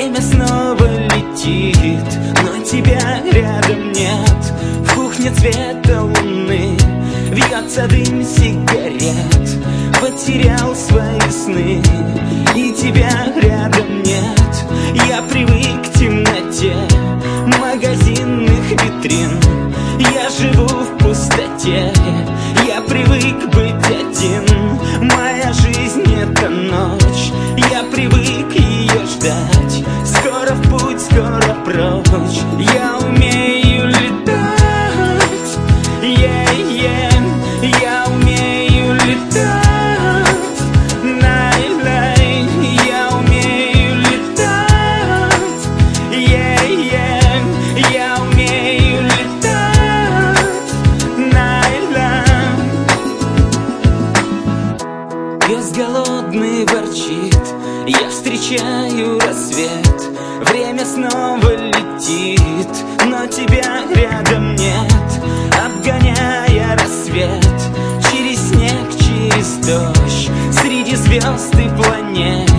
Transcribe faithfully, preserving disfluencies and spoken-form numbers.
Время снова летит, но тебя рядом нет. В кухне цвета луны вьется дым сигарет. Потерял свои сны, и тебя рядом нет. Я привык к темноте магазинных витрин. Я живу в пустоте, я привык быть один. Моя жизнь — это ночь, я привык ее ждать. Скоро в путь, скоро прочь. Я умею летать, yeah, yeah. Я умею летать, най-лай. Я умею летать, yeah, yeah. Я умею летать, най-лай. Пес голодный ворчит, я встречаю рассвет. Время снова летит, но тебя рядом нет. Обгоняя рассвет через снег, через дождь, среди звезд и планет.